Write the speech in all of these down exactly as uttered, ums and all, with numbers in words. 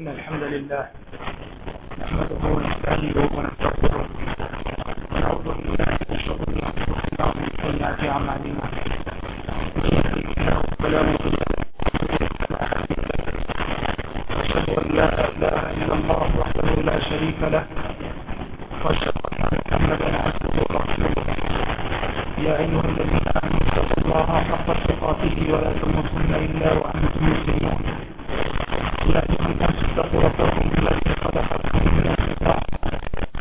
إن الحمد لله نحمده ونستعينه ونستغفره ونعوذ بالله من شرور أنفسنا ومن سيئات أعمالنا من يهده الله فلا مضل له وأشهد أن لا إله إلا الله وحده لا شريك له وأشهد أن محمدا عبده ورسوله يا أيها الذين آمنوا اتقوا الله حق تقاته ولا تموتن إلا وأنتم مسلمون يا أيها الناس اتقوا ربكم الذي خلقكم من نفس واحدة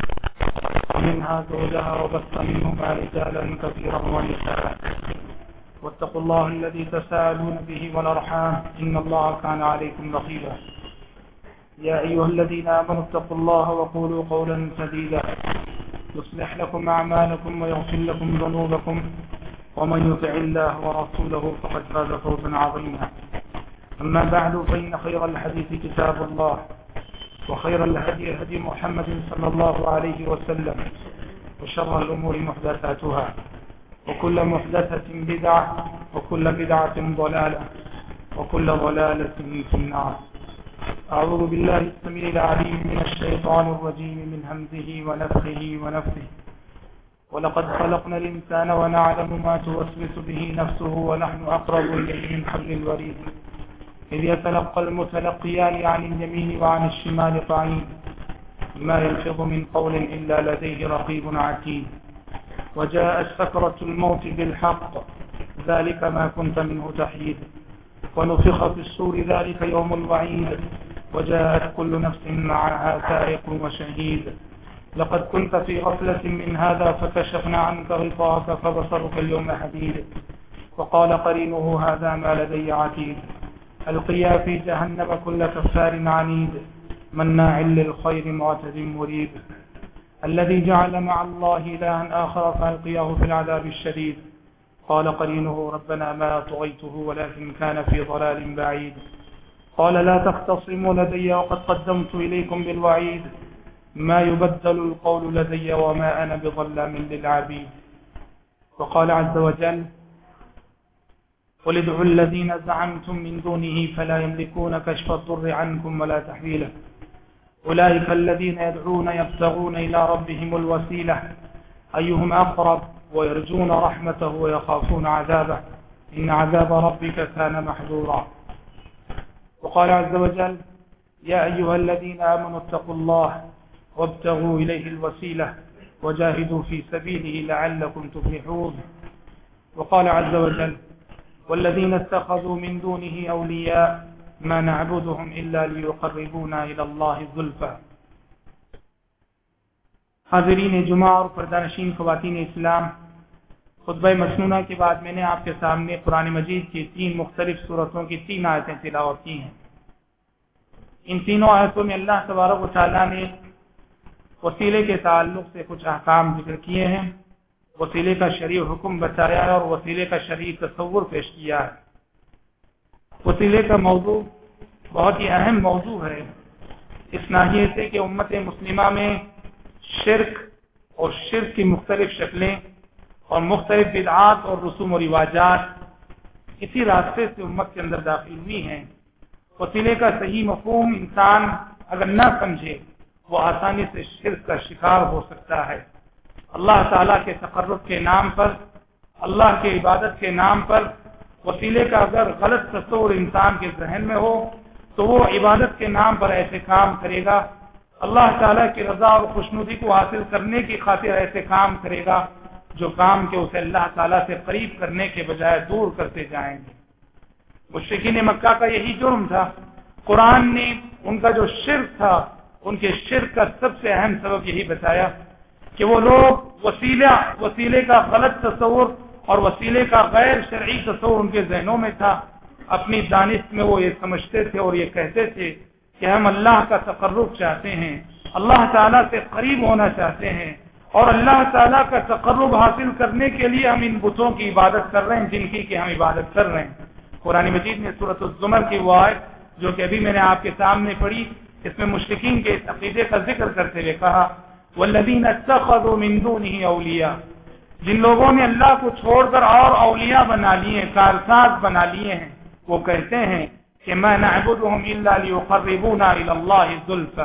ومنها زوجها وبث منهما رجالا كثيرا ونساء واتقوا الله الذي تساءلون به والأرحام إن الله كان عليكم رقيبا يا أيها الذين آمنوا اتقوا الله وقولوا قولا سديدا يصلح لكم أعمالكم ويغفر لكم ذنوبكم ومن يطع الله ورسوله فقد فاز فوزا عظيما أما بعد فإن خير الحديث كتاب الله وخير الهدي هدي محمد صلى الله عليه وسلم وشر الأمور محدثاتها وكل محدثة بدعة وكل بدعة ضلالة وكل ضلالة في النار. أعوذ بالله السميع العليم من الشيطان الرجيم من همزه ونفخه ونفثه ولقد خلقنا الإنسان ونعلم ما توسوس به نفسه ونحن أقرب إليه من حبل الوريد إذ يتلقى المتلقيان عن اليمين وعن الشمال قعيد ما يلفظ من قول إلا لديه رقيب عتيد وجاءت سكرة الموت بالحق ذلك ما كنت منه تحيد ونفخ في الصور ذلك يوم الوعيد وجاءت كل نفس معها سائق وشهيد لقد كنت في غفلة من هذا فكشفنا عنك غطاءك فبصرك اليوم حديد وقال قرينه هذا ما لدي عتيد ألقيا في جهنم كل كفار عنيد مناع للخير معتد مريب الذي جعل مع الله إلها آخر فألقياه في العذاب الشديد قال قرينه ربنا ما طغيته ولكن كان في ضلال بعيد قال لا تختصموا لدي وقد قدمت إليكم بالوعيد ما يبدل القول لدي وما أنا بظلام للعبيد وقال عز وجل قل ادعوا الذين زعمتم من دونه فلا يملكون كشف الضر عنكم ولا تحويله أولئك الذين يدعون يبتغون إلى ربهم الوسيلة أيهم أقرب ويرجون رحمته ويخافون عذابه إن عذاب ربك كان محذورا وقال عز وجل يا أيها الذين آمنوا اتقوا الله وابتغوا إليه الوسيلة وجاهدوا في سبيله لعلكم تفلحون وقال عز وجل والذين اتخذوا من دونه أولياء ما نعبدهم إلا ليقربونا إلى الله زلفى. حاضرین جمعہ اور پردہ نشین خواتین اسلام، خطبہ مسنونہ کے بعد میں نے آپ کے سامنے قرآن مجید کی تین مختلف سورتوں کی تین آیتیں تلاوت کی ہیں. ان تینوں آیتوں میں اللہ تبارک و تعالیٰ نے وسیلے کے تعلق سے کچھ احکام ذکر کیے ہیں، وسیلے کا شرعی حکم بتایا ہے اور وسیلے کا شرعی تصور پیش کیا ہے. وسیلے کا موضوع بہت ہی اہم موضوع ہے اس ناحیے سے کہ امت مسلمہ میں شرک اور شرک کی مختلف شکلیں اور مختلف بدعات اور رسوم و رواجات اسی راستے سے امت کے اندر داخل ہوئی ہیں. وسیلے کا صحیح مفہوم انسان اگر نہ سمجھے وہ آسانی سے شرک کا شکار ہو سکتا ہے. اللہ تعالیٰ کے تقرب کے نام پر، اللہ کے عبادت کے نام پر وسیلے کا اگر غلط تصور انسان کے ذہن میں ہو تو وہ عبادت کے نام پر ایسے کام کرے گا، اللہ تعالیٰ کی رضا اور خوشنودی کو حاصل کرنے کی خاطر ایسے کام کرے گا جو کام کے اسے اللہ تعالیٰ سے قریب کرنے کے بجائے دور کرتے جائیں گے. مشرکین مکہ کا یہی جرم تھا. قرآن نے ان کا جو شرک تھا، ان کے شرک کا سب سے اہم سبب یہی بتایا کہ وہ لوگ وسیلہ وسیلے کا غلط تصور اور وسیلے کا غیر شرعی تصور ان کے ذہنوں میں تھا. اپنی دانش میں وہ یہ سمجھتے تھے اور یہ کہتے تھے کہ ہم اللہ کا تقرب چاہتے ہیں، اللہ تعالیٰ سے قریب ہونا چاہتے ہیں اور اللہ تعالیٰ کا تقرب حاصل کرنے کے لیے ہم ان بتوں کی عبادت کر رہے ہیں جن کی کہ ہم عبادت کر رہے ہیں. قرآن مجید میں سورۃ الزمر کی وہ آیت جو کہ ابھی میں نے آپ کے سامنے پڑھی، اس میں مشرکین کے اس عقیدے کا ذکر کرتے ہوئے کہا والذین اتخذوا من دونه اولیاء، جن لوگوں نے اللہ کو چھوڑ کر اور اولیاء بنا لیے، کارساز بنا لیے ہیں، وہ کہتے ہیں کہ ما نعبدهم الا ليقربونا الى الله زلفى،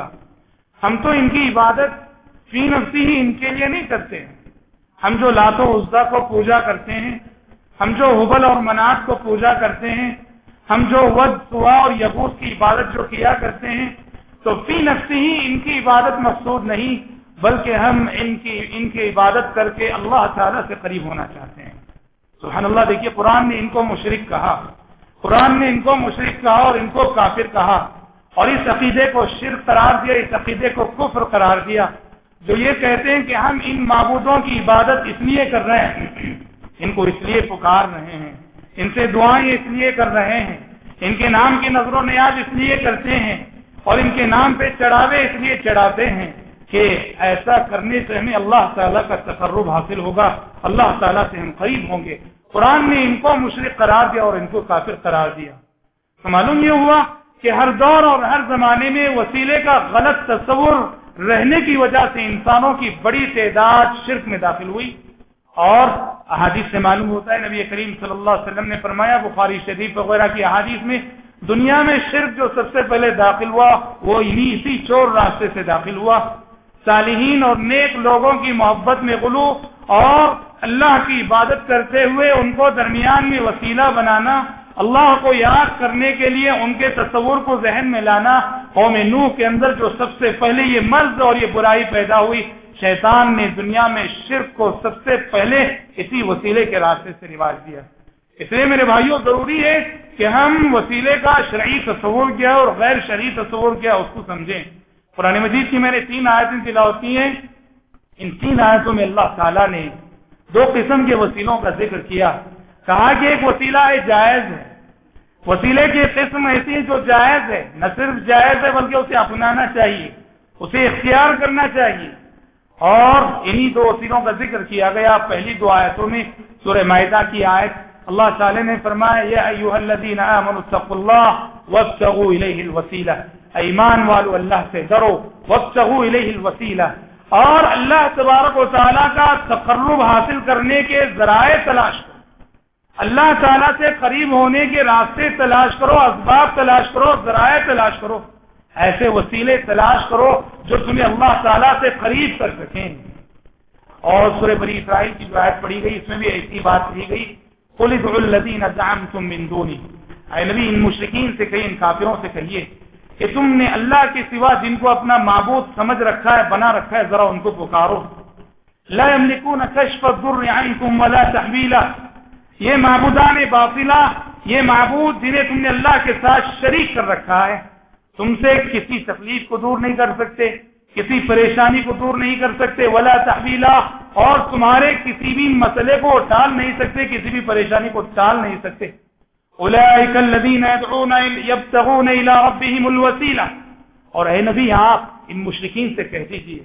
ہم تو ان کی عبادت فی نفسی ہی ان کے لیے نہیں کرتے ہیں. ہم جو لات و عزا کو پوجا کرتے ہیں، ہم جو حبل اور منات کو پوجا کرتے ہیں، ہم جو ود سوا اور یغوث کی عبادت جو کیا کرتے ہیں، تو فی نفسی ہی ان کی عبادت مقصود نہیں، بلکہ ہم ان کی ان کی عبادت کر کے اللہ تعالیٰ سے قریب ہونا چاہتے ہیں. سبحان اللہ. دیکھیے قرآن نے ان کو مشرک کہا، قرآن نے ان کو مشرک کہا اور ان کو کافر کہا، اور اس عقیدے کو شرک قرار دیا، اس عقیدے کو کفر قرار دیا، جو یہ کہتے ہیں کہ ہم ان معبودوں کی عبادت اس لیے کر رہے ہیں، ان کو اس لیے پکار رہے ہیں، ان سے دعائیں اس لیے کر رہے ہیں، ان کے نام کی نظر و نیاز اس لیے کرتے ہیں، اور ان کے نام پہ چڑھاوے اس لیے چڑھاتے ہیں کہ ایسا کرنے سے ہمیں اللہ تعالیٰ کا تقرب حاصل ہوگا، اللہ تعالیٰ سے ہم قریب ہوں گے. قرآن نے ان کو مشرک قرار دیا اور ان کو کافر قرار دیا. تو معلوم یہ ہوا کہ ہر دور اور ہر زمانے میں وسیلے کا غلط تصور رہنے کی وجہ سے انسانوں کی بڑی تعداد شرک میں داخل ہوئی. اور احادیث سے معلوم ہوتا ہے، نبی کریم صلی اللہ علیہ وسلم نے فرمایا، بخاری شریف وغیرہ کی احادیث میں، دنیا میں شرک جو سب سے پہلے داخل ہوا وہ انہی اسی چور راستے سے داخل ہوا. صالحین اور نیک لوگوں کی محبت میں غلو اور اللہ کی عبادت کرتے ہوئے ان کو درمیان میں وسیلہ بنانا، اللہ کو یاد کرنے کے لیے ان کے تصور کو ذہن میں لانا. قوم نوح کے اندر جو سب سے پہلے یہ مرض اور یہ برائی پیدا ہوئی، شیطان نے دنیا میں شرک کو سب سے پہلے اسی وسیلے کے راستے سے رواج دیا. اس لیے میرے بھائیوں ضروری ہے کہ ہم وسیلے کا شرعی تصور کیا اور غیر شرعی تصور کیا اس کو سمجھیں. قرآن مجید کی میں نے تین آیتیں تلاوت کی ہیں. ان تین آیتوں میں اللہ تعالیٰ نے دو قسم کے وسیلوں کا ذکر کیا. کہا کہ ایک وسیلہ ہے جائز ہے، وسیلے کی قسم ایسی ہے جو جائز ہے، نہ صرف جائز ہے بلکہ اسے اپنانا چاہیے، اسے اختیار کرنا چاہیے. اور انہی دو وسیلوں کا ذکر کیا گیا پہلی دو آیتوں میں. سورہ مائدہ کی آیت اللہ تعالی نے فرمایا، یا ایھا الذین آمنوا اتقوا اللہ وابتغوا الیہ الوسیلہ، ایمان والو اللہ سے ڈرو، وابتغوا الیہ الوسیلہ، اور اللہ تبارک و تعالیٰ کا تقرب حاصل کرنے کے ذرائع تلاش کرو، اللہ تعالیٰ سے قریب ہونے کے راستے تلاش کرو، اسباب تلاش کرو، ذرائع تلاش کرو، ایسے وسیلے تلاش کرو جو تمہیں اللہ تعالیٰ سے قریب کر سکیں. اور سورہ بنی اسرائیل کی جو آیت پڑھی گئی اس میں بھی ایسی بات کہی گئی، قل ادعوا الذین زعمتم من دونہ، اے نبی ان مشرکین سے کہیے، ان کافروں سے کہیے کہ تم نے اللہ کے سوا جن کو اپنا معبود سمجھ رکھا ہے، بنا رکھا ہے، ذرا ان کو پکارو. لا یملکون کشف الضر عنکم ولا تحویلا، یہ معبودان باطلہ، یہ معبود جنہیں تم نے اللہ کے ساتھ شریک کر رکھا ہے، تم سے کسی تکلیف کو دور نہیں کر سکتے، کسی پریشانی کو دور نہیں کر سکتے، ولا تحویلا، اور تمہارے کسی بھی مسئلے کو ٹال نہیں سکتے، کسی بھی پریشانی کو ٹال نہیں سکتے. اولئک الذین یدعون یبتغون الی ربہم الوسیلہ، اور اے نبی آپ ان مشرکین سے کہہ دیجیے،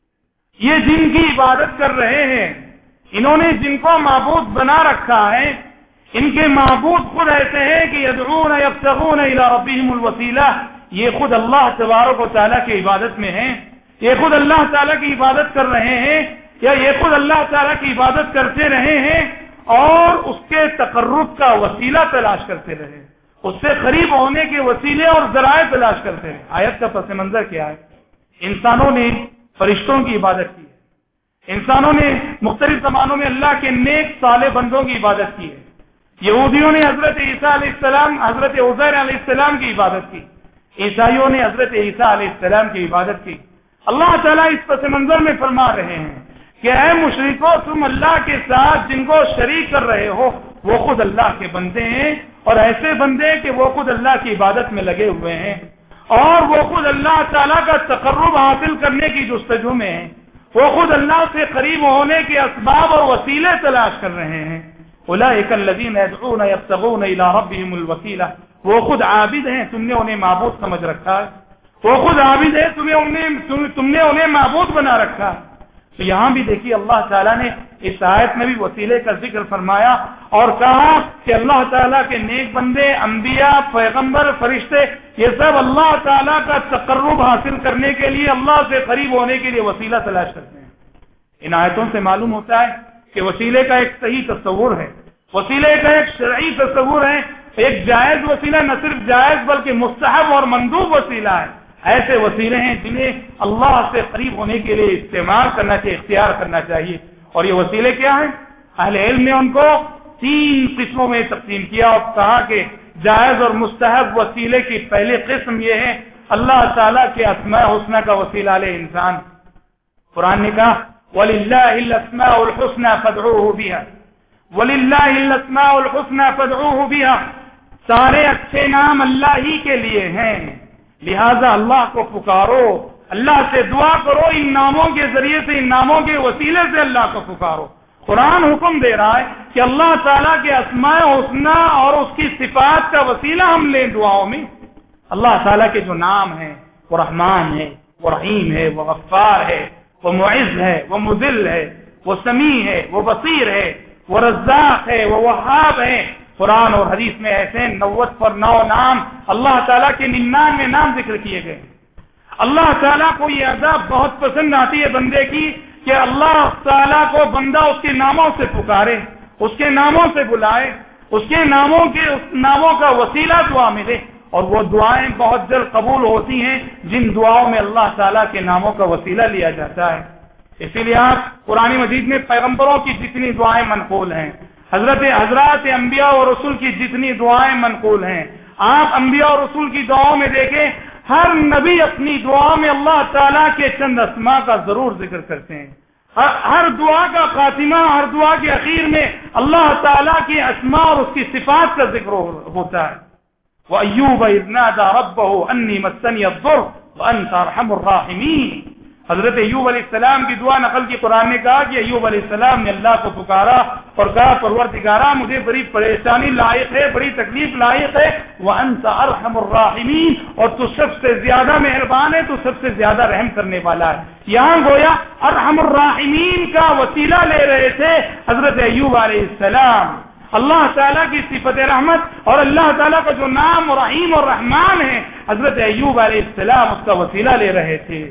یہ جن کی عبادت کر رہے ہیں، انہوں نے جن کو معبود بنا رکھا ہے، ان کے معبود خود ایسے ہیں کہ یدعون یبتغون الی ربہم الوسیلہ، یہ خود اللہ تبارک و تعالیٰ کی عبادت میں ہیں، یہ خود اللہ تعالیٰ کی عبادت کر رہے ہیں، یا یہ خود اللہ تعالیٰ کی عبادت کرتے رہے ہیں اور اس کے تقرب کا وسیلہ تلاش کرتے رہے، اس سے قریب ہونے کے وسیلے اور ذرائع تلاش کرتے رہے. آیت کا پس منظر کیا ہے؟ انسانوں نے فرشتوں کی عبادت کی ہے، انسانوں نے مختلف زمانوں میں اللہ کے نیک صالح بندوں کی عبادت کی ہے. یہودیوں نے حضرت عیسیٰ علیہ السلام، حضرت عزیر علیہ السلام کی عبادت کی، عیسائیوں نے حضرت عیسیٰ علیہ السلام کی عبادت کی. اللہ تعالیٰ اس پس منظر میں فرما رہے ہیں کہ اے مشرکو، تم اللہ کے ساتھ جن کو شریک کر رہے ہو وہ خود اللہ کے بندے ہیں، اور ایسے بندے کہ وہ خود اللہ کی عبادت میں لگے ہوئے ہیں، اور وہ خود اللہ تعالیٰ کا تقرب حاصل کرنے کی جستجو میں ہیں، وہ خود اللہ سے قریب ہونے کے اسباب اور وسیلے تلاش کر رہے ہیں. اولئک الذین یدعون یبتغون الی ربہم الوسیلہ، وہ خود عابد ہیں، تم نے انہیں معبود سمجھ رکھا ہے، وہ خود عابد ہے، تمہیں انہیں تم نے انہیں معبود بنا رکھا. تو یہاں بھی دیکھیے اللہ تعالیٰ نے اس آیت میں بھی وسیلے کا ذکر فرمایا اور کہا کہ اللہ تعالیٰ کے نیک بندے، انبیاء، پیغمبر، فرشتے، یہ سب اللہ تعالیٰ کا تقرب حاصل کرنے کے لیے، اللہ سے قریب ہونے کے لیے وسیلہ تلاش کرتے ہیں. ان آیتوں سے معلوم ہوتا ہے کہ وسیلے کا ایک صحیح تصور ہے، وسیلے کا ایک شرعی تصور ہے، ایک جائز وسیلہ نہ صرف جائز بلکہ مستحب اور مندوب وسیلہ ہے. ایسے وسیلے ہیں جنہیں اللہ سے قریب ہونے کے لیے استعمال کرنا چاہیے, اختیار کرنا چاہیے. اور یہ وسیلے کیا ہیں؟ اہل علم نے ان کو تین قسموں میں تقسیم کیا اور کہا کہ جائز اور مستحب وسیلے کی پہلی قسم یہ ہے اللہ تعالیٰ کے اسماء حسنہ کا وسیلہ لے انسان. قرآن نے کہا وَلِلَّهِ الْأَسْمَاءُ الْحُسْنَى فَادْعُوهُ بِهَا وَلِلَّهِ الْأَسْمَاءُ الْحُسْنَى فَادْعُوهُ بِهَا. سارے اچھے نام اللہ ہی کے لیے ہیں, لہذا اللہ کو پکارو, اللہ سے دعا کرو, ان ناموں کے ذریعے سے, ان ناموں کے وسیلے سے اللہ کو پکارو. قرآن حکم دے رہا ہے کہ اللہ تعالیٰ کے اسماء حسنہ اور اس کی صفات کا وسیلہ ہم لیں دعاؤں میں. اللہ تعالیٰ کے جو نام ہیں وہ رحمان ہے, وہ رحیم ہے, وہ غفار ہے, وہ معز ہے, وہ مذل ہے, وہ سمیع ہے, وہ بصیر ہے, وہ رزاق ہے, وہ وہاب ہے. قرآن اور حدیث میں ایسے نوت پر نو نام اللہ تعالیٰ کے ننانوے نام ذکر کیے گئے. اللہ تعالیٰ کو یہ ادا بہت پسند آتی ہے بندے کی کہ اللہ تعالیٰ کو بندہ اس کے ناموں سے پکارے, اس کے ناموں سے بلائے, اس کے ناموں کے اس ناموں کا وسیلہ دعا ملے. اور وہ دعائیں بہت جلد قبول ہوتی ہیں جن دعاؤں میں اللہ تعالیٰ کے ناموں کا وسیلہ لیا جاتا ہے. اسی لیے آپ قرآن مجید میں پیغمبروں کی جتنی دعائیں منقول ہیں, حضرت حضرات انبیاء اور رسول کی جتنی دعائیں منقول ہیں, آپ انبیاء اور رسول کی دعاؤں میں دیکھیں ہر نبی اپنی دعا میں اللہ تعالیٰ کے چند اسماء کا ضرور ذکر کرتے ہیں. ہر دعا کا خاتمہ, ہر دعا کے اخیر میں اللہ تعالیٰ کے اسماء اور اس کی صفات کا ذکر ہوتا ہے. وَأَيُّوبَ إِذْ نَادَى رَبَّهُ أَنِّي مَسَّنِيَ الضُّرُّ وَأَنْتَ أَرْحَمُ الرَّاحِمِينَ. حضرت ایوب علیہ السلام کی دعا نقل کی قرآن نے کہا کہ ایوب علیہ السلام نے اللہ کو پکارا اور کہا پروردگارا مجھے بڑی پریشانی لاحق ہے, بڑی تکلیف لاحق ہے. وَأَنْتَ أَرْحَمُ الرَّاحِمِينَ, اور تو سب سے زیادہ مہربان ہے, تو سب سے زیادہ رحم کرنے والا ہے. یہاں گویا ارحم الراحمین کا وسیلہ لے رہے تھے حضرت ایوب علیہ السلام. اللہ تعالیٰ کی صفت رحمت اور اللہ تعالیٰ کا جو نام رحیم اور رحمان ہے, حضرت ایوب علیہ السلام اس کا وسیلہ لے رہے تھے.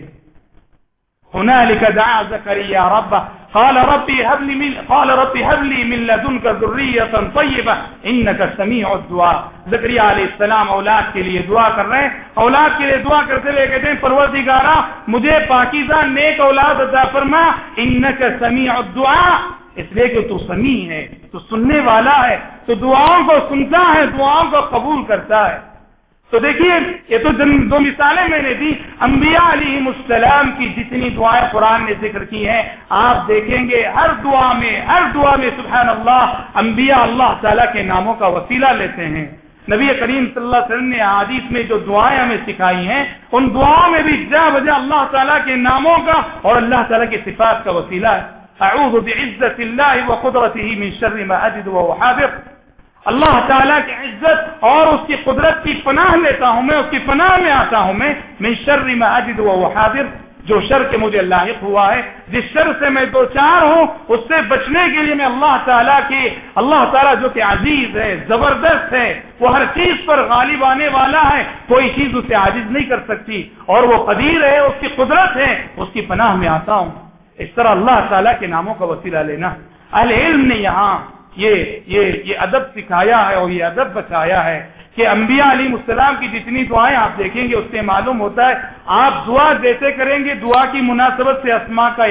هنالك دعا زكريا ربه قال ربي هب لي من قال ربي هب لي من لدنك ذرية طيبة إنك سميع الدعاء. زکریا علیہ السلام اولاد کے لیے دعا کر رہے ہیں, اولاد کے لیے دعا کرتے ہوئے کہتے ہیں پروردگارا مجھے پاکیزہ نیک اولاد عطا فرما, انك سميع الدعاء, اس لیے کہ تو سمیع ہے, تو سننے والا ہے, تو دعاؤں کو سنتا ہے, دعاؤں کو قبول کرتا ہے. تو دیکھیے یہ تو دو مثالیں میں نے دی انبیاء علیہم السلام کی جتنی دعائیں قرآن نے ذکر کی ہیں. آپ دیکھیں گے ہر دعا میں ہر دعا میں سبحان اللہ انبیاء اللہ تعالیٰ کے ناموں کا وسیلہ لیتے ہیں. نبی کریم صلی اللہ علیہ وسلم نے احادیث میں جو دعائیں ہمیں سکھائی ہیں ان دعاؤں میں بھی جا بجا اللہ تعالیٰ کے ناموں کا اور اللہ تعالیٰ کی صفات کا وسیلہ ہے. اعوذ بعزت اللہ وقدرته من شر ما اجد واحاذر. اللہ تعالیٰ کی عزت اور اس کی قدرت کی پناہ لیتا ہوں میں, اس کی پناہ میں آتا ہوں میں. من شر ما اجد واحاذر, جو شر کے مجھے لاحق ہوا ہے, جس شر سے میں دو چار ہوں اس سے بچنے کے لیے میں اللہ تعالیٰ کی, اللہ تعالیٰ جو کہ عزیز ہے, زبردست ہے, وہ ہر چیز پر غالب آنے والا ہے, کوئی چیز اسے عاجز نہیں کر سکتی, اور وہ قدیر ہے, اس کی قدرت ہے, اس کی پناہ میں آتا ہوں. اس طرح اللہ تعالیٰ کے ناموں کا وسیلہ لینا. اہل علم نے یہاں یہ یہ یہ ادب سکھایا ہے اور یہ ادب بتایا ہے کہ انبیاء علیہ السلام کی جتنی دعائیں آپ دیکھیں گے اس سے معلوم ہوتا ہے آپ دعا دیتے کریں گے, دعا کی مناسبت سے اسماء کا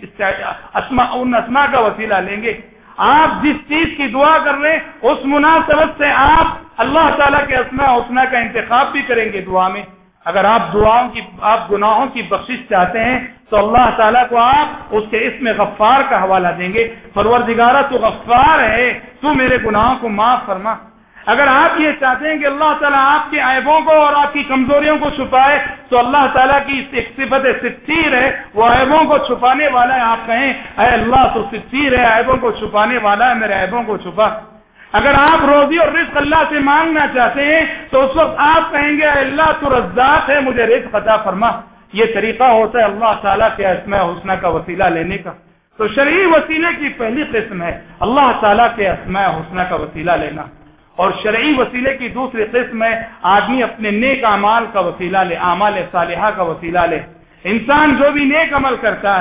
اسماء ان اسماء کا وسیلہ لیں گے. آپ جس چیز کی دعا کر رہے ہیں اس مناسبت سے آپ اللہ تعالیٰ کے اسماء حسنہ کا انتخاب بھی کریں گے دعا میں. اگر آپ دعاؤں کی آپ گناہوں کی بخشش چاہتے ہیں تو اللہ تعالیٰ کو آپ اس کے اسم غفار کا حوالہ دیں گے. پروردگارہ تو غفار ہے, تو میرے گناہوں کو معاف فرما. اگر آپ یہ چاہتے ہیں کہ اللہ تعالیٰ آپ کے عیبوں کو اور آپ کی کمزوریوں کو چھپائے تو اللہ تعالیٰ کی ایک صفت ستیر ہے, وہ عیبوں کو چھپانے والا ہے. آپ کہیں اے اللہ تو ستیر ہے, عیبوں کو چھپانے والا ہے, میرے عیبوں کو چھپا. اگر آپ روزی اور رزق اللہ سے مانگنا چاہتے ہیں تو اس وقت آپ کہیں گے اے اللہ تو رزاق ہے, مجھے رزق عطا فرما. یہ طریقہ ہوتا ہے اللہ تعالیٰ کے اسماء حسنہ کا وسیلہ لینے کا. تو شرعی وسیلے کی پہلی قسم ہے اللہ تعالیٰ کے اسماء حسنہ کا وسیلہ لینا, اور شرعی وسیلے کی دوسری قسم ہے آدمی اپنے نیک اعمال کا وسیلہ لے, اعمال صالحہ کا وسیلہ لے. انسان جو بھی نیک عمل کرتا ہے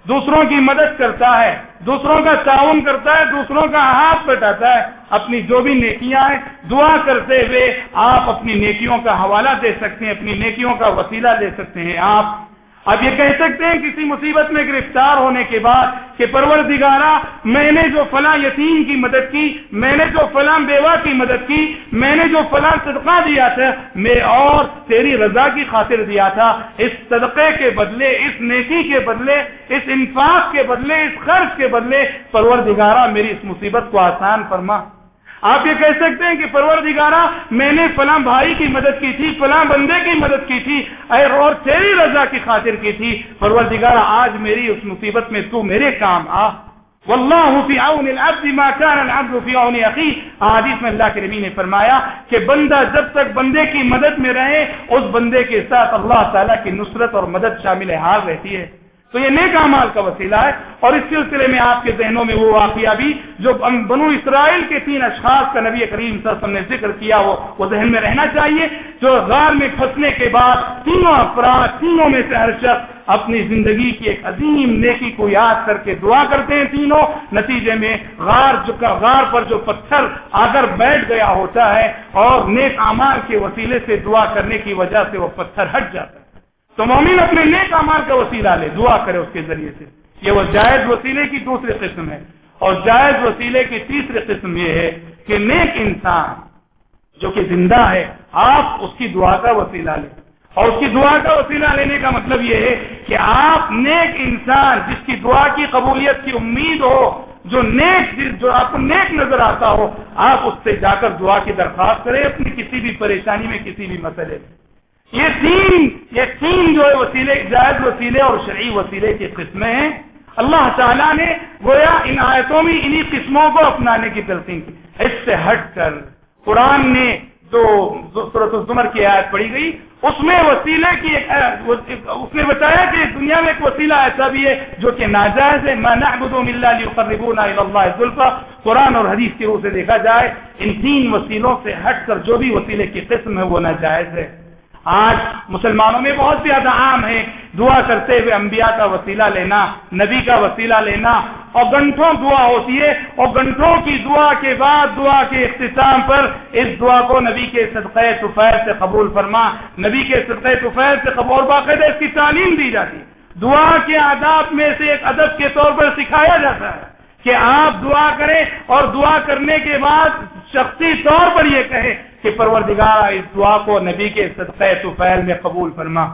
دوسروں کی مدد کرتا ہے، دوسروں کا تعاون کرتا ہے، دوسروں کا ہاتھ بٹاتا ہے، اپنی جو بھی نیکیاں ہیں دعا کرتے ہوئے آپ اپنی نیکیوں کا حوالہ دے سکتے ہیں، اپنی نیکیوں کا وسیلہ دے سکتے ہیں۔ آپ اب یہ کہہ سکتے ہیں کسی مصیبت میں گرفتار ہونے کے بعد کہ پروردگارا میں نے جو فلاں یتیم کی مدد کی، میں نے جو فلاں بیوہ کی مدد کی، میں نے جو فلاں صدقہ دیا تھا میں اور تیری رضا کی خاطر دیا تھا، اس صدقے کے بدلے، اس نیکی کے بدلے، اس انفاق کے بدلے، اس خرچ کے بدلے پروردگارا میری اس مصیبت کو آسان فرما۔ آپ یہ کہہ سکتے ہیں کہ پروردگارا میں نے فلاں بھائی کی مدد کی تھی، فلاں بندے کی مدد کی تھی اور تیری رضا کی خاطر کی تھی، پروردگارا آج میری اس مصیبت میں تو میرے کام آ۔ واللہ فی عون العبد ما کان العبد فی عون اخیہ، حدیث میں اللہ کے نبی نے فرمایا کہ بندہ جب تک بندے کی مدد میں رہے اس بندے کے ساتھ اللہ تعالیٰ کی نصرت اور مدد شامل حال رہتی ہے۔ تو یہ نیک اعمال کا وسیلہ ہے۔ اور اس سلسلے میں آپ کے ذہنوں میں وہ واقعہ بھی جو بنو اسرائیل کے تین اشخاص کا نبی کریم صلی اللہ علیہ وسلم نے ذکر کیا وہ وہ ذہن میں رہنا چاہیے، جو غار میں پھنسنے کے بعد تینوں افراد، تینوں میں سے ہر شخص اپنی زندگی کی ایک عظیم نیکی کو یاد کر کے دعا کرتے ہیں تینوں، نتیجے میں غار جو غار پر جو پتھر آ کر بیٹھ گیا ہوتا ہے اور نیک اعمال کے وسیلے سے دعا کرنے کی وجہ سے وہ پتھر ہٹ جاتا ہے۔ تو مومن اپنے نیک اعمال کا وسیلہ لے، دعا کرے اس کے ذریعے سے، یہ وہ جائز وسیلے کی دوسری قسم ہے۔ اور جائز وسیلے کی تیسری قسم یہ ہے کہ نیک انسان جو کہ زندہ ہے آپ اس کی دعا کا وسیلہ لیں، اور اس کی دعا کا وسیلہ لینے کا مطلب یہ ہے کہ آپ نیک انسان جس کی دعا کی قبولیت کی امید ہو، جو نیک جو آپ کو نیک نظر آتا ہو، آپ اس سے جا کر دعا کی درخواست کریں اپنی کسی بھی پریشانی میں، کسی بھی مسئلے میں۔ یہ تین یہ تین جو ہے وسیلے، جائز وسیلے اور شرعی وسیلے کی قسمیں ہیں۔ اللہ تعالیٰ نے گویا ان آیتوں میں انہی قسموں کو اپنانے کی تلقین کی۔ اس سے ہٹ کر قرآن نے جو سورۃ الزمر کی آیت پڑھی گئی اس میں وسیلے کی ایک اس نے بتایا کہ دنیا میں ایک وسیلہ ایسا بھی ہے جو کہ ناجائز ہے، ما نعبدهم الا ليقربونا الى الله زلفى۔ قرآن اور حدیث کی روح سے دیکھا جائے ان تین وسیلوں سے ہٹ کر جو بھی وسیلے کی قسم ہے وہ ناجائز ہے۔ آج مسلمانوں میں بہت زیادہ عام ہے دعا کرتے ہوئے انبیاء کا وسیلہ لینا، نبی کا وسیلہ لینا، اور گھنٹوں دعا ہوتی ہے اور گھنٹوں کی دعا کے بعد دعا کے اختتام پر اس دعا کو نبی کے صدقہ طفیل سے قبول فرما، نبی کے صدقہ طفیل سے قبول، باقاعدہ اس کی تعلیم دی جاتی ہے۔ دعا کے آداب میں سے ایک ادب کے طور پر سکھایا جاتا ہے کہ آپ دعا کریں اور دعا کرنے کے بعد شخصی طور پر یہ کہیں کہ پروردگار اس دعا کو نبی کے صدقہ طفیل میں قبول فرما۔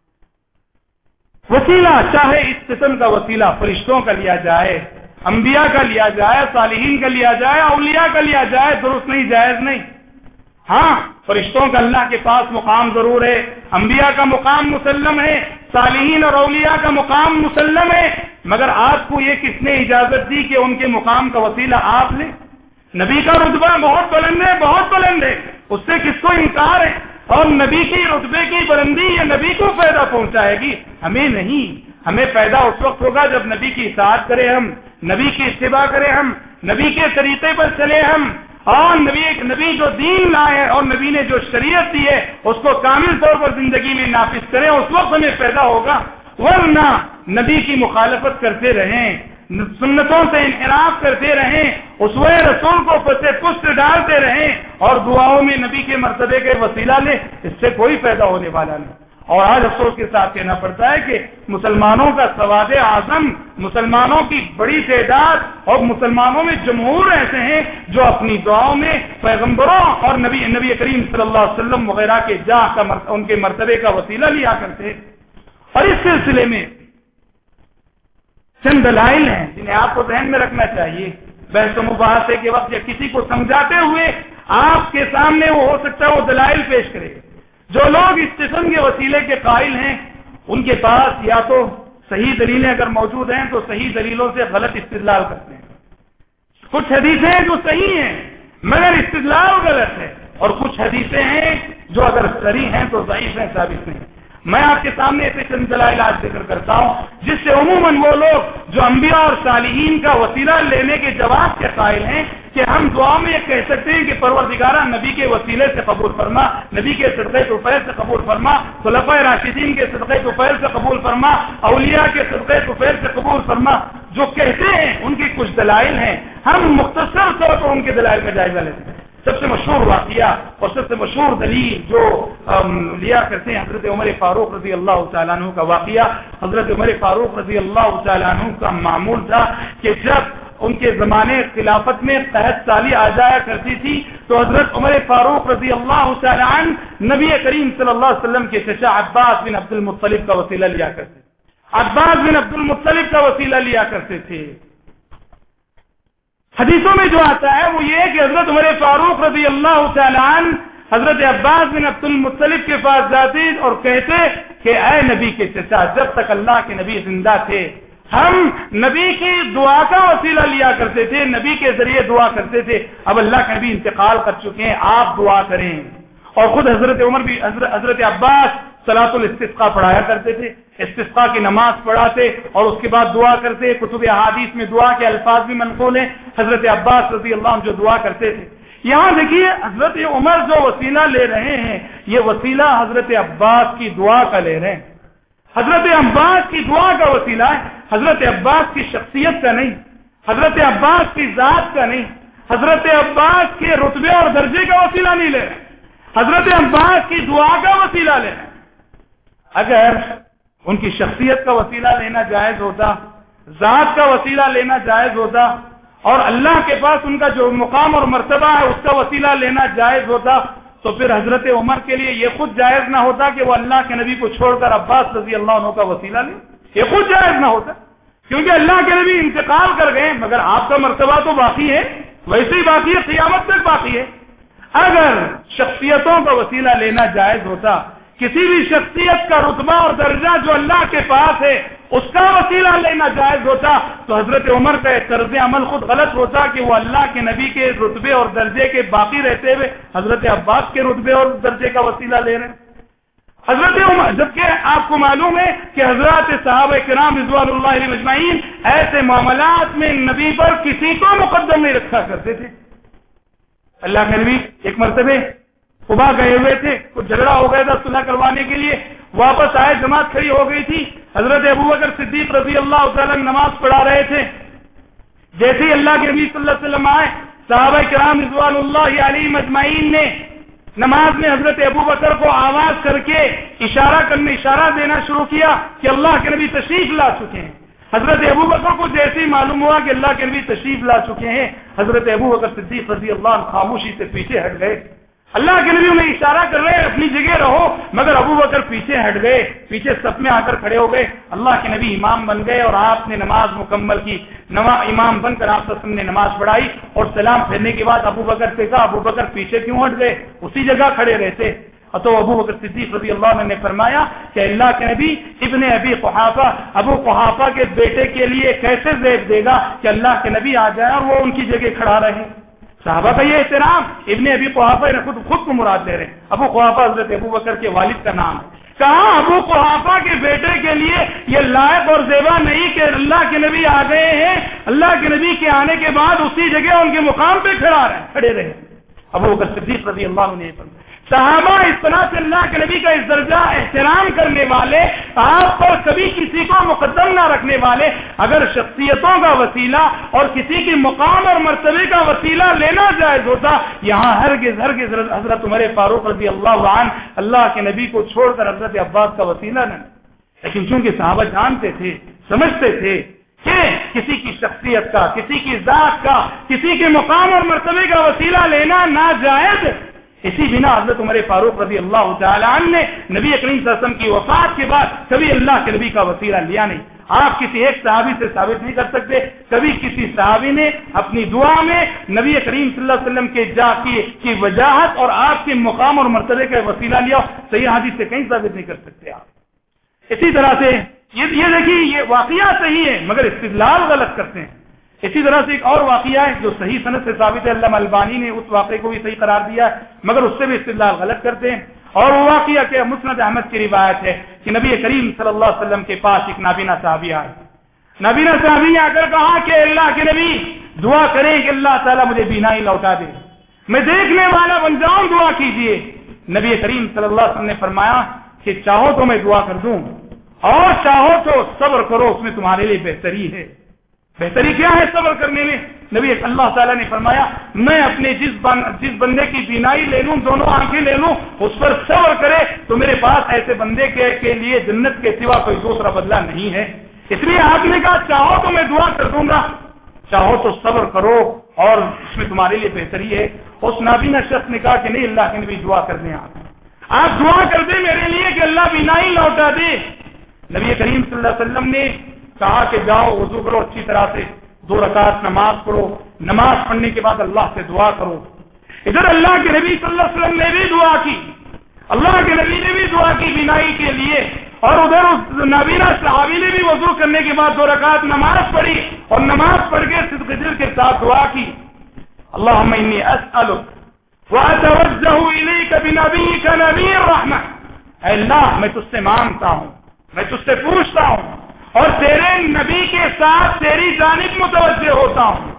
وسیلہ چاہے اس قسم کا وسیلہ فرشتوں کا لیا جائے، انبیاء کا لیا جائے، صالحین کا لیا جائے، اولیاء کا لیا جائے، درست نہیں، جائز نہیں۔ ہاں فرشتوں کا اللہ کے پاس مقام ضرور ہے، انبیاء کا مقام مسلم ہے، صالحین اور اولیاء کا مقام مسلم ہے، مگر آپ کو یہ کس نے اجازت دی کہ ان کے مقام کا وسیلہ آپ لیں؟ نبی کا رتبہ بہت بلند ہے، بہت بلند ہے، اس سے کس کو انکار ہے؟ اور نبی کی رتبے کی بلندی یہ نبی کو فائدہ پہنچائے گی، ہمیں نہیں۔ ہمیں فائدہ اس وقت ہوگا جب نبی کی اطاعت کریں ہم، نبی کی اتباع کریں ہم، نبی کے طریقے پر چلیں ہم، اور نبی نبی جو دین لائے اور نبی نے جو شریعت دی ہے اس کو کامل طور پر زندگی میں نافذ کریں، اس وقت ہمیں فائدہ ہوگا۔ ورنہ نبی کی مخالفت کرتے رہیں، سنتوں سے انحراف کرتے رہیں، اسوہ رسول کو پسے پشت ڈالتے رہیں اور دعاؤں میں نبی کے مرتبے کے وسیلہ لیں، اس سے کوئی فائدہ ہونے والا نہیں۔ اور آج افسوس کے ساتھ کہنا پڑتا ہے کہ مسلمانوں کا سواد اعظم، مسلمانوں کی بڑی تعداد اور مسلمانوں میں جمہور ایسے ہیں جو اپنی دعاؤں میں پیغمبروں اور نبی نبی کریم صلی اللہ علیہ وسلم وغیرہ کے جاہ کا ان کے مرتبے کا وسیلہ لیا کرتے ہیں۔ اور اس سلسلے میں چند دلائل ہیں جنہیں آپ کو ذہن میں رکھنا چاہیے بحث و مباحثے کے وقت، یا کسی کو سمجھاتے ہوئے آپ کے سامنے وہ ہو سکتا ہے وہ دلائل پیش کرے۔ جو لوگ اس قسم کے وسیلے کے قائل ہیں ان کے پاس یا تو صحیح دلیلیں اگر موجود ہیں تو صحیح دلیلوں سے غلط استدلال کرتے ہیں، کچھ حدیثیں ہیں جو صحیح ہیں مگر استدلال غلط ہے، اور کچھ حدیثیں ہیں جو اگر صحیح ہیں تو ضعیف ہیں، ثابت نہیں۔ میں آپ کے سامنے ایسے چند دلائل آج ذکر کرتا ہوں جس سے عموماً وہ لوگ جو انبیاء اور صالحین کا وسیلہ لینے کے جواب کے قائل ہیں کہ ہم دعا میں یہ کہہ سکتے ہیں کہ پروردگارہ نبی کے وسیلے سے قبول فرما، نبی کے صدقے طفیل سے قبول فرما، خلفائے راشدین کے صدقے طفیل سے قبول فرما، اولیاء کے صدقے طفیل سے قبول فرما، جو کہتے ہیں ان کی کچھ دلائل ہیں، ہم مختصر طور پر ان کے دلائل کا جائزہ لیتے ہیں۔ سب سے مشہور واقعہ اور سب سے مشہور دلیل جو لیا کرتے ہیں حضرت عمر فاروق رضی اللہ تعالیٰ عنہ کا واقعہ۔ حضرت عمر فاروق رضی اللہ تعالیٰ عنہ کا معمول تھا کہ جب ان کے زمانے خلافت میں قحط سالی آ جایا کرتی تھی تو حضرت عمر فاروق رضی اللہ تعالیٰ عنہ نبی کریم صلی اللہ علیہ وسلم کے چچا عباس بن عبد المطلب کا وسیلہ لیا کرتے عباس بن عبد المطلب کا وسیلہ لیا کرتے تھے۔ حدیثوں میں جو آتا ہے وہ یہ کہ حضرت عمر فاروق رضی اللہ تعالیٰ عنہ حضرت عباس بن عبد المطلب کے پاس جاتے اور کہتے کہ اے نبی کے چچا، جب تک اللہ کے نبی زندہ تھے ہم نبی کی دعا کا وسیلہ لیا کرتے تھے، نبی کے ذریعے دعا کرتے تھے، اب اللہ کے نبی انتقال کر چکے ہیں، آپ دعا کریں۔ اور خود حضرت عمر بھی حضرت, حضرت عباس صلاۃ الاستسقاء پڑھایا کرتے تھے، استسقاء کی نماز پڑھاتے اور اس کے بعد دعا کرتے۔ کتب احادیث میں دعا کے الفاظ بھی منقول ہیں، حضرت عباس رضی اللہ عنہ جو دعا کرتے تھے۔ یہاں دیکھیے حضرت عمر جو وسیلہ لے رہے ہیں یہ وسیلہ حضرت عباس کی دعا کا لے رہے ہیں، حضرت عباس کی دعا کا وسیلہ ہے، حضرت عباس کی شخصیت کا نہیں، حضرت عباس کی ذات کا نہیں، حضرت عباس کے رتبے اور درجے کا وسیلہ نہیں لے رہے، حضرت عباس کی دعا کا وسیلہ لے رہے ہیں۔ اگر ان کی شخصیت کا وسیلہ لینا جائز ہوتا، ذات کا وسیلہ لینا جائز ہوتا اور اللہ کے پاس ان کا جو مقام اور مرتبہ ہے اس کا وسیلہ لینا جائز ہوتا تو پھر حضرت عمر کے لیے یہ خود جائز نہ ہوتا کہ وہ اللہ کے نبی کو چھوڑ کر عباس رضی اللہ عنہ کا وسیلہ لے، یہ خود جائز نہ ہوتا کیونکہ اللہ کے نبی انتقال کر گئے مگر آپ کا مرتبہ تو باقی ہے، ویسے ہی باقی ہے، قیامت تک باقی ہے۔ اگر شخصیتوں کا وسیلہ لینا جائز ہوتا، کسی بھی شخصیت کا رتبہ اور درجہ جو اللہ کے پاس ہے اس کا وسیلہ لینا جائز ہوتا تو حضرت عمر کا طرز عمل خود غلط ہوتا کہ وہ اللہ کے نبی کے رتبے اور درجے کے باقی رہتے ہوئے حضرت عباس کے رتبے اور درجے کا وسیلہ لے رہے ہیں۔ حضرت عمر، جبکہ آپ کو معلوم ہے کہ حضرات صحابہ کرام رضوان اللہ علیہم اجمعین ایسے معاملات میں نبی پر کسی کو مقدم نہیں رکھا کرتے تھے۔ اللہ کے نبی ایک مرتبہ قباء گئے ہوئے تھے، کچھ جھگڑا ہو گیا تھا، صلح کروانے کے لیے واپس آئے، جماعت کھڑی ہو گئی تھی، حضرت ابو بکر صدیق رضی اللہ تعالیٰ نماز پڑھا رہے تھے۔ جیسے ہی اللہ کے نبی صلی اللہ علیہ وسلم آئے، صحابہ کرام رضوان اللہ علیہم اجمعین نے نماز میں حضرت ابو بکر کو آواز کر کے اشارہ کرنے اشارہ دینا شروع کیا کہ اللہ کے نبی تشریف لا چکے ہیں۔ حضرت ابو بکر کو جیسے ہی معلوم ہوا کہ اللہ کے نبی تشریف لا چکے ہیں، حضرت ابو بکر صدیق رضی اللہ عنہ خاموشی سے پیچھے ہٹ گئے۔ اللہ کے نبی انہیں اشارہ کر رہے ہیں اپنی جگہ رہو، مگر ابو بکر پیچھے ہٹ گئے، پیچھے صف میں آ کر کھڑے ہو گئے۔ اللہ کے نبی امام بن گئے اور آپ نے نماز مکمل کی، نماز امام بن کر آپ صلی اللہ علیہ وسلم نے نماز پڑھائی اور سلام پھیرنے کے بعد ابو بکر سے کہا ابو بکر پیچھے کیوں ہٹ گئے، اسی جگہ کھڑے رہتے۔ تو ابو بکر صدیق رضی اللہ عنہ نے فرمایا کہ اللہ کے نبی ابن ابی قحافہ ابو قحافہ کے بیٹے کے لیے کیسے زیب دے گا کہ اللہ کے نبی آ جائے اور وہ ان کی جگہ کھڑا رہے۔ صحابہ کا یہ احترام، ابن ابی قحافہ نے خود خود کو مراد لے رہے ہیں، ابو قحافہ حضرت ابو بکر کے والد کا نام ہے۔ کہا ابو قحافہ کے بیٹے کے لیے یہ لائق اور زیبا نہیں کہ اللہ کے نبی آ گئے ہیں، اللہ کے نبی کے آنے کے بعد اسی جگہ ان کے مقام پہ کھڑا رہے کھڑے رہے۔ ابو بکر صدیق رضی اللہ عنہ نے فرمایا صحابہ اس طرح سے اللہ کے نبی کا اس درجہ احترام کرنے والے، آپ پر کبھی کسی کو مقدم نہ رکھنے والے، اگر شخصیتوں کا وسیلہ اور کسی کی مقام اور مرتبے کا وسیلہ لینا جائز ہوتا، یہاں ہرگز ہرگز حضرت عمر فاروق رضی اللہ عنہ اللہ کے نبی کو چھوڑ کر حضرت عباس کا وسیلہ نہ، لیکن چونکہ صحابہ جانتے تھے، سمجھتے تھے کہ کسی کی شخصیت کا، کسی کی ذات کا، کسی کے مقام اور مرتبے کا وسیلہ لینا ناجائز، اسی بنا حضرت عمر فاروق رضی اللہ تعالی عنہ نے نبی کریم صلی اللہ علیہ وسلم کی وفات کے بعد کبھی اللہ کے نبی کا وسیلہ لیا نہیں۔ آپ کسی ایک صحابی سے ثابت نہیں کر سکتے کبھی کسی صحابی نے اپنی دعا میں نبی کریم صلی اللہ علیہ وسلم کے جا کی, کی وجاہت اور آپ کے مقام اور مرتبے کا وسیلہ لیا، صحیح حدیث سے کہیں ثابت نہیں کر سکتے آپ۔ اسی طرح سے یہ دیکھیے یہ واقعہ صحیح ہے مگر استدلال غلط کرتے ہیں۔ اسی طرح سے ایک اور واقعہ ہے جو صحیح سند سے ثابت ہے، علامہ البانی نے اس واقعے کو بھی صحیح قرار دیا ہے مگر اس سے بھی استدلال غلط کرتے ہیں۔ اور وہ واقعہ کہ مسند احمد کی روایت ہے کہ نبی کریم صلی اللہ علیہ وسلم کے پاس ایک نابینا صحابی آئے. نابینا صحابی نے آ کر کہا کہ اللہ کے نبی دعا کریں کہ اللہ تعالیٰ مجھے بینائی لوٹا دے, میں دیکھنے والا بن جاؤں, دعا کیجیے. نبی کریم صلی اللہ علیہ وسلم نے فرمایا کہ چاہو تو میں دعا کر دوں اور چاہو تو صبر کرو, اس میں تمہارے لیے بہتری ہے. بہتری کیا ہے صبر کرنے میں؟ نبی اللہ تعالیٰ نے فرمایا میں اپنے جس بن, جس بندے کی بینائی لے لوں, دونوں آنکھیں لے لوں, اس پر صبر کرے تو میرے پاس ایسے بندے کے, کے لیے جنت کے سوا کوئی دوسرا بدلہ نہیں ہے. اس لیے آپ نے کہا چاہو تو میں دعا کر دوں گا, چاہو تو صبر کرو اور اس میں تمہارے لیے بہتری ہے. اس نابینا شخص نے کہا کہ نہیں اللہ کے نبی دعا کر دیں, آپ آپ دعا کر دیں میرے لیے کہ اللہ بینائی لوٹا دے. نبی کریم صلی اللہ علیہ وسلم نے کہا کہ جاؤ وضو کرو اچھی طرح سے, دو رکعت نماز پڑھو, نماز پڑھنے کے بعد اللہ سے دعا کرو. ادھر اللہ کے نبی صلی اللہ علیہ وسلم نے بھی دعا کی, اللہ کے نبی نے بھی دعا کی بینائی کے لیے, اور ادھر اس نابینا صحابی نے بھی وضو کرنے کے بعد دو رکعت نماز پڑھی اور نماز پڑھ کے صدق دل کے ساتھ دعا کی. اللہم انی اسألک واتوجہ الیک بنبیک نبی الرحمہ, اے اللہ میں تجھ سے مانگتا ہوں, میں تجھ سے پوچھتا ہوں اور تیرے نبی کے ساتھ تیری جانب متوجہ ہوتا ہوں,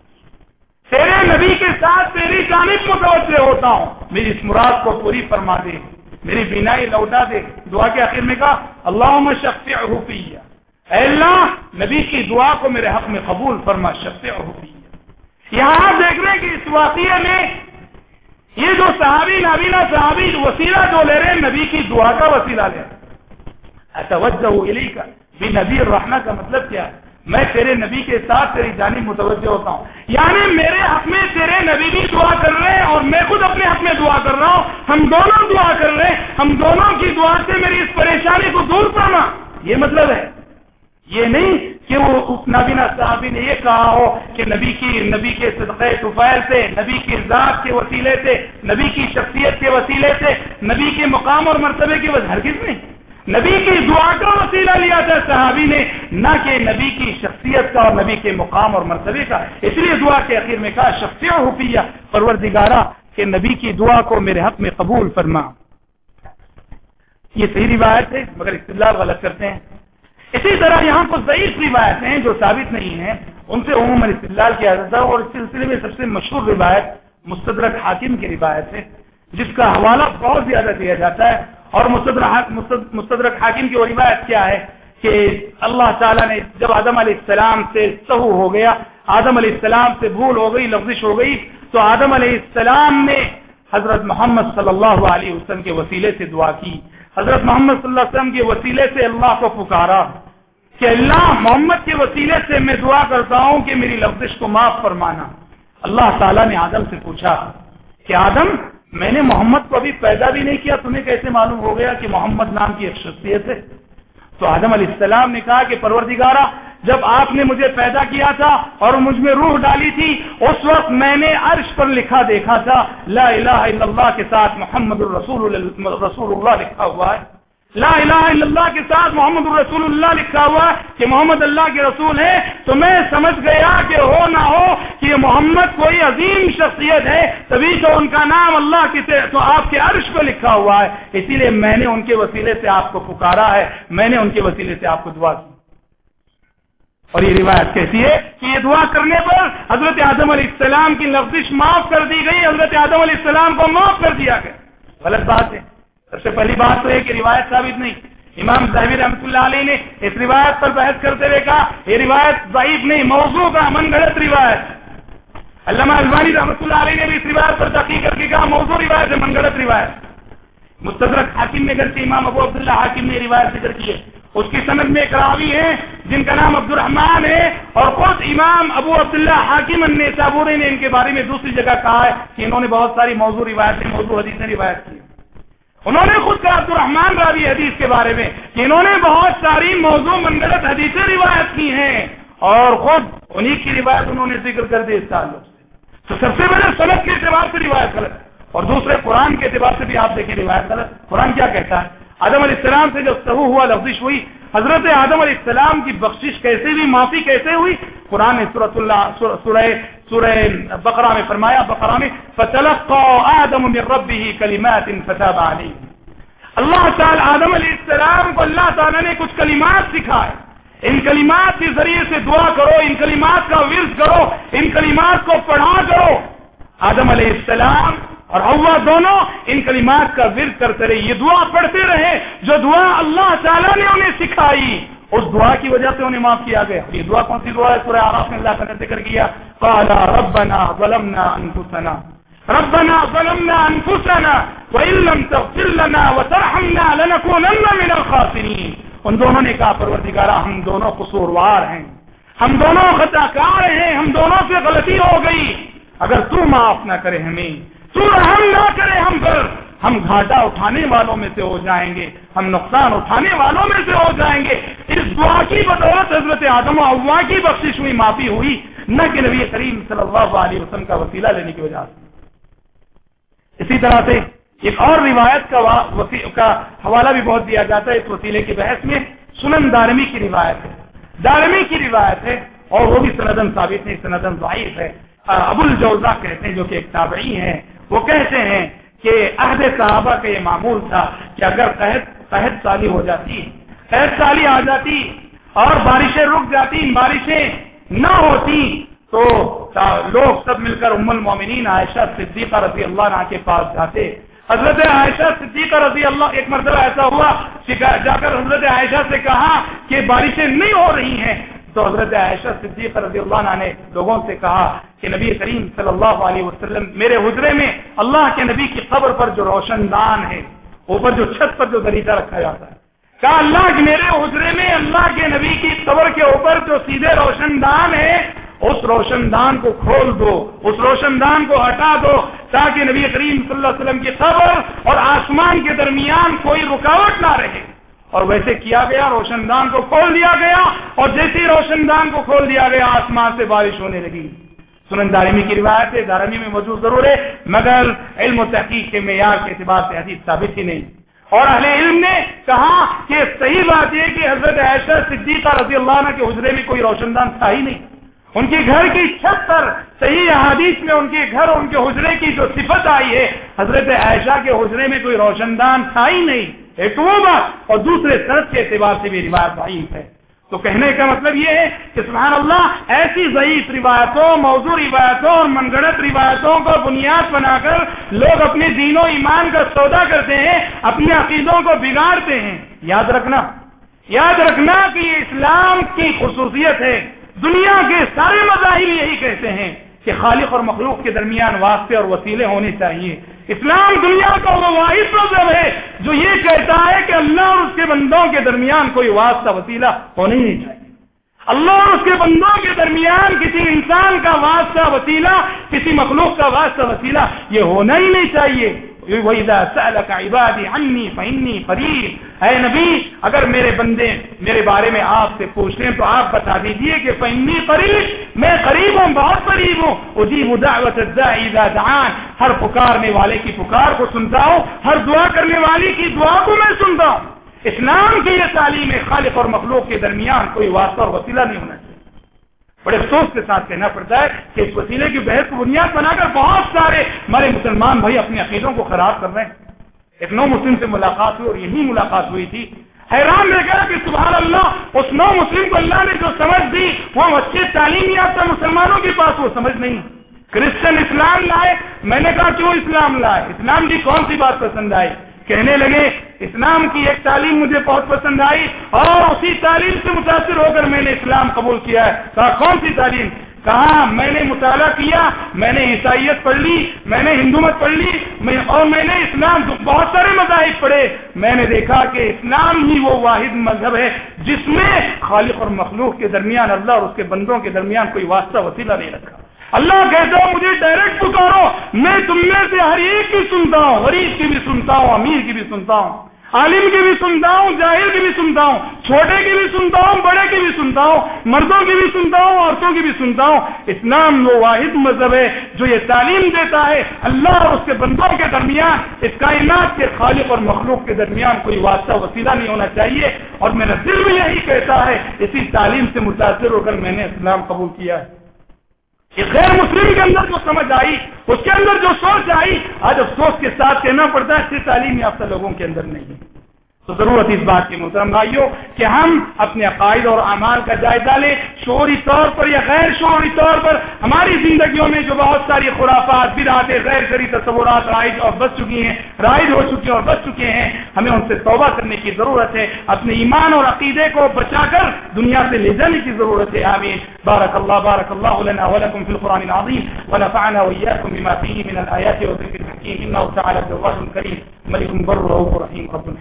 تیرے نبی کے ساتھ تیری جانب متوجہ ہوتا ہوں, میری اس مراد کو پوری فرما دے, میری بینائی لوٹا دے. دعا کے آخر میں کہا اللہم شفعہ فیہ, اے اللہ نبی کی دعا کو میرے حق میں قبول فرما, شفعہ فیہ. یہاں آپ دیکھ رہے ہیں کہ اس واقعے میں یہ جو صحابی نابینا صحابی وسیلہ جو لے رہے ہیں نبی کی دعا کا وسیلہ لے رہے ہیں. اتوجہ الیک بنبی الرحمہ کا مطلب کیا ہے؟ میں تیرے نبی کے ساتھ تیری جانب متوجہ ہوتا ہوں, یعنی میرے حق میں تیرے نبی بھی دعا کر رہے ہیں اور میں خود اپنے حق میں دعا کر رہا ہوں, ہم دونوں دعا کر رہے ہیں, ہم دونوں کی دعا سے میری اس پریشانی کو دور کرنا, یہ مطلب ہے. یہ نہیں کہ وہ نابینا صحابی نے یہ کہا ہو کہ نبی کی نبی کے صدقے طفیل سے, نبی کی ذات کے وسیلے سے, نبی کی شخصیت کے وسیلے سے, نبی کے مقام اور مرتبے کی وجہ, ہرگز نہیں. نبی کی دعا کا وسیلہ لیا تھا صحابی نے, نہ کہ نبی کی شخصیت کا اور نبی کے مقام اور مرتبے کا. اس لیے دعا کے آخر میں کہا شفیع فیہ, پروردگارا کہ نبی کی دعا کو میرے حق میں قبول فرما. یہ صحیح روایت ہے مگر استدلال غلط کرتے ہیں. اسی طرح یہاں کچھ ضعیف روایتیں ہیں جو ثابت نہیں ہیں, ان سے عموماً استدلال کیا جاتا ہے. اور اس سلسلے میں سب سے مشہور روایت مستدرک حاکم کی روایت ہے, جس کا حوالہ بہت زیادہ دیا جاتا ہے. اور مستدرک حاکم کی وہ روایت کیا ہے کہ اللہ تعالیٰ نے جب آدم علیہ السلام سے سہو ہو گیا, آدم علیہ السلام سے بھول ہو گئی, لغزش ہو گئی, تو آدم علیہ السلام نے حضرت محمد صلی اللہ علیہ وسلم کے وسیلے سے دعا کی. حضرت محمد صلی اللہ علیہ وسلم کے وسیلے سے اللہ کو پکارا کہ اللہ محمد کے وسیلے سے میں دعا کرتا ہوں کہ میری لغزش کو معاف فرمانا. اللہ تعالیٰ نے آدم سے پوچھا کہ آدم میں نے محمد کو ابھی پیدا بھی نہیں کیا, تمہیں کیسے معلوم ہو گیا کہ محمد نام کی ایک شخصیت ہے؟ تو آدم علیہ السلام نے کہا کہ پروردگارا جب آپ نے مجھے پیدا کیا تھا اور مجھ میں روح ڈالی تھی, اس وقت میں نے عرش پر لکھا دیکھا تھا لا الہ الا اللہ کے ساتھ محمد الرسول رسول اللہ لکھا ہوا ہے. لا الہ الا اللہ کے ساتھ محمد الرسول اللہ لکھا ہوا ہے کہ محمد اللہ کے رسول ہے. تو میں سمجھ گیا کہ ہو نہ ہو کہ یہ محمد کوئی عظیم شخصیت ہے, تبھی تو ان کا نام اللہ کی تو آپ کے عرش پہ لکھا ہوا ہے, اسی لیے میں نے ان کے وسیلے سے آپ کو پکارا ہے, میں نے ان کے وسیلے سے آپ کو دعا کی. اور یہ روایت کہتی ہے کہ یہ دعا کرنے پر حضرت آدم علیہ السلام کی لغزش معاف کر دی گئی, حضرت آدم علیہ السلام کو معاف کر دیا گیا. غلط بات ہے. سب سے پہلی بات تو ہے کہ روایت ثابت نہیں. امام ذہبی رحمۃ اللہ علیہ نے اس روایت پر بحث کرتے ہوئے کہا یہ روایت ضعیف نہیں, موضوع کا من گھڑت روایت. علامہ البانی رحمۃ اللہ علیہ نے بھی اس روایت پر تحقیق کر کے کہا موضوع روایت ہے, من گھڑت روایت. مستدرک حاکم نے گرچہ امام ابو عبداللہ حاکم نے روایت ذکر کی ہے, اس کی سند میں ایک راوی ہے جن کا نام عبد الرحمن ہے, اور خود امام ابو عبداللہ حاکم النیسابوری نے ان کے بارے میں دوسری جگہ کہا ہے کہ انہوں نے بہت ساری موضوع روایتیں موضوع حدیثیں روایت کی. انہوں نے خود کہا عبد الرحمن راوی حدیث کے بارے میں کہ انہوں نے بہت ساری موضوع منگلت حدیثیں روایت کی ہیں, اور خود انہی کی روایت انہوں نے ذکر کر دی اس تعلق سے. تو سب سے پہلے سند کے اعتبار سے روایت غلط, اور دوسرے قرآن کے اعتبار سے بھی آپ دیکھیں روایت غلط. قرآن کیا کہتا ہے؟ آدم علیہ السلام سے جب سہو ہوا, لغزش ہوئی, حضرت آدم علیہ السلام کی بخشش کیسے ہوئی, معافی کیسے ہوئی؟ قرآن نے سورۃ اللہ سورہ سورہ بقرہ میں فرمایا, بقرہ میں فَتَلَقَّىٰ آدَمُ مِن رَّبِّهِ كَلِمَاتٍ فَتَابَ عَلَيْهِ, اللہ تعالی آدم علیہ السلام کو اللہ تعالیٰ نے کچھ کلمات سکھائے، ان کلمات کے ذریعے سے دعا کرو، ان کلمات کا ورد کرو، ان کلمات کو پڑھا کرو۔ آدم علیہ السلام اور حوا دونوں ان کلمات کا ورد کرتے رہے، یہ دعا پڑھتے رہے جو دعا اللہ تعالیٰ نے انہیں سکھائی، اس دعا کی وجہ سے انہیں معاف کیا گیا۔ یہ دعا کون سی دعا ہے؟ سورہ اعراف میں اللہ نے ذکر کیا، قال ربنا ظلمنا انفسنا ربنا ظلمنا انفسنا وان لم تغفر لنا وترحمنا لنكونن من الخاسرین۔ ان دونوں نے کہا پروردگارا ہم دونوں قصوروار ہیں، ہم دونوں خطا کار ہیں، ہم دونوں سے غلطی ہو گئی، اگر تو معاف نہ کرے ہمیں، تو رحم نہ کرے ہم پر، ہم گھاٹا اٹھانے والوں میں سے ہو جائیں گے، ہم نقصان اٹھانے والوں میں سے ہو جائیں گے۔ اس دعا کی بدولت حضرت آدم و حوا کی بخشش ہوئی، معافی ہوئی، نہ کہ نبی کریم صلی اللہ علیہ وسلم کا وسیلہ لینے کی وجہ سے۔ اسی طرح سے ایک اور روایت کا, کا حوالہ بھی بہت دیا جاتا ہے اس وسیلے کی بحث میں، سنن دارمی کی روایت ہے، دارمی کی روایت ہے اور وہ بھی سندن ثابت نہیں، سندن ضعیف ہے۔ ابو الجوزا کہتے ہیں جو کہ ایک تابعی ہیں، وہ کہتے ہیں کہ عہد صحابہ کا یہ معمول تھا کہ اگر قحط قحط سالی ہو جاتی، قحط سالی آ جاتی اور بارشیں رک جاتی، بارشیں نہ ہوتی تو لوگ سب مل کر ام المومنین عائشہ صدیقہ رضی اللہ عنہا کے پاس جاتے۔ حضرت عائشہ صدیقہ رضی اللہ ایک مرتبہ ایسا ہوا کہ جا کر حضرت عائشہ سے کہا کہ بارشیں نہیں ہو رہی ہیں، تو حضرت عائشہ صدیقہ رضی اللہ عنہا نے لوگوں سے کہا کہ نبی کریم صلی اللہ علیہ وسلم میرے حجرے میں اللہ کے نبی کی قبر پر جو روشن دان ہے، اوپر جو چھت پر جو دریچہ رکھا جاتا ہے، کہا اللہ کے میرے حجرے میں اللہ کے نبی کی قبر کے اوپر جو سیدھے روشن دان ہے، اس روشن دان کو کھول دو، اس روشن دان کو ہٹا دو، تاکہ نبی کریم صلی اللہ علیہ وسلم کی قبر اور آسمان کے درمیان کوئی رکاوٹ نہ رہے۔ اور ویسے کیا گیا، روشن دان کو کھول دیا گیا، اور جیسے ہی روشن دان کو کھول دیا گیا آسمان سے بارش ہونے لگی۔ سنن دارمی کی روایت ہے، دارمی میں موجود ضرور ہے مگر علم و تحقیق کے معیار کے اعتبار سے حدیث ثابت ہی نہیں۔ اور اہل علم نے کہا کہ صحیح بات یہ کہ حضرت عائشہ صدیقہ رضی اللہ عنہ کے حجرے میں کوئی روشن دان تھا ہی نہیں، ان کے گھر کی چھت پر صحیح احادیث میں ان کے گھر اور ان کے حجرے کی جو صفت آئی ہے، حضرت عائشہ کے حجرے میں کوئی روشن دان تھا ہی نہیں، ایک وہ بات، اور دوسرے سند کے اعتبار سے بھی روایت ضعیف ہے۔ تو کہنے کا مطلب یہ ہے کہ سبحان اللہ ایسی ضعیف روایتوں، موضوع روایتوں اور من گھڑت روایتوں کو بنیاد بنا کر لوگ اپنے دین و ایمان کا سودا کرتے ہیں، اپنے عقیدوں کو بگاڑتے ہیں۔ یاد رکھنا یاد رکھنا کہ یہ اسلام کی خصوصیت ہے، دنیا کے سارے مذاہب یہی کہتے ہیں کہ خالق اور مخلوق کے درمیان واسطے اور وسیلے ہونے چاہیے۔ اسلام دنیا کا وہ واحد مذہب ہے جو یہ کہتا ہے کہ اللہ اور اس کے بندوں کے درمیان کوئی واسطہ وسیلہ ہونا ہی نہیں چاہیے۔ اللہ اور اس کے بندوں کے درمیان کسی انسان کا واسطہ وسیلہ، کسی مخلوق کا واسطہ وسیلہ یہ ہونا ہی نہیں چاہیے۔ وَإِذَا سَأَلَكَ عِبَادِي عَنِّي فَإِنِّي قَرِيبٌ، اے نبی اگر میرے بندے میرے بارے میں آپ سے پوچھتے ہیں تو آپ بتا دیجئے کہ فَإِنِّي قَرِيبٌ، میں قریب ہوں، بہت قریب ہوں، أُجِيبُ دَعْوَةَ الدَّاعِ إِذَا دَعَانِ، ہر پکارنے والے کی پکار کو سنتا ہوں، ہر دعا کرنے والی کی دعا کو میں سنتا ہوں۔ اسلام کی یہ تعلیم ہے خالق اور مخلوق کے درمیان کوئی واسطہ اور وسیلہ نہیں ہونا چاہیے۔ بڑے افسوس کے ساتھ کہنا پڑتا ہے کہ اس وسیلے کی بحث کو بنیاد بنا کر بہت سارے ہمارے مسلمان بھائی اپنے عقیدوں کو خراب کر رہے ہیں۔ ایک نو مسلم سے ملاقات ہوئی اور یہی ملاقات ہوئی تھی، حیران رہ گیا کہ سبحان اللہ اس نو مسلم کو اللہ نے جو سمجھ دی وہ اچھے تعلیم یافتہ مسلمانوں کے پاس وہ سمجھ نہیں۔ کرسچن اسلام لائے، میں نے کہا کیوں اسلام لائے، اسلام کی کون سی بات پسند آئی؟ کہنے لگے اسلام کی ایک تعلیم مجھے بہت پسند آئی اور اسی تعلیم سے متاثر ہو کر میں نے اسلام قبول کیا ہے۔ کہا کون سی تعلیم؟ کہا میں نے مطالعہ کیا، میں نے عیسائیت پڑھ لی، میں نے ہندومت پڑھ لی، میں اور میں نے اسلام بہت سارے مذاہب پڑھے، میں نے دیکھا کہ اسلام ہی وہ واحد مذہب ہے جس میں خالق اور مخلوق کے درمیان، اللہ اور اس کے بندوں کے درمیان کوئی واسطہ وسیلہ نہیں رکھا۔ اللہ کہتا ہوں مجھے ڈائریکٹ پکارو، میں تم میں سے ہر ایک کی سنتا ہوں، غریب کی بھی سنتا ہوں، امیر کی بھی سنتا ہوں، عالم کی بھی سنتا ہوں، جاہل کی بھی سنتا ہوں، چھوٹے کی بھی سنتا ہوں، بڑے کی بھی سنتا ہوں، مردوں کی بھی سنتا ہوں، عورتوں کی بھی سنتا ہوں۔ اسلام وہ واحد مذہب ہے جو یہ تعلیم دیتا ہے اللہ اور اس کے بندوں کے درمیان، اس کائنات کے خالق اور مخلوق کے درمیان کوئی واسطہ وسیلہ نہیں ہونا چاہیے، اور میرا دل بھی یہی کہتا ہے، اسی تعلیم سے متاثر ہو کر میں نے اسلام قبول کیا ہے۔ کہ غیر مسلم کے اندر جو سمجھ آئی، اس کے اندر جو سوچ آئی، آج افسوس کے ساتھ کہنا پڑتا ہے اچھی تعلیم یافتہ لوگوں کے اندر نہیں ہے۔ تو ضرورت اس بات کی محترم بھائیوں کہ ہم اپنے عقائد اور اعمال کا جائزہ لیں، شعوری طور پر یا غیر شعوری طور پر ہماری زندگیوں میں جو بہت ساری خرافات، بدعتیں، غیر شرعی تصورات رائج اور بچ چکی ہیں رائج ہو چکی اور بچ چکے ہیں، ہمیں ان سے توبہ کرنے کی ضرورت ہے، اپنے ایمان اور عقیدے کو بچا کر دنیا سے لے جانے کی ضرورت ہے۔ آمین۔ بارک اللہ بارک اللہ لنا ولکم فی القرآن العظیم ونفعنا وإياكم بما فيه من الآيات والذكر الحكيم إنه تعالى جواد كريم ملك بر رؤوف رحيم رب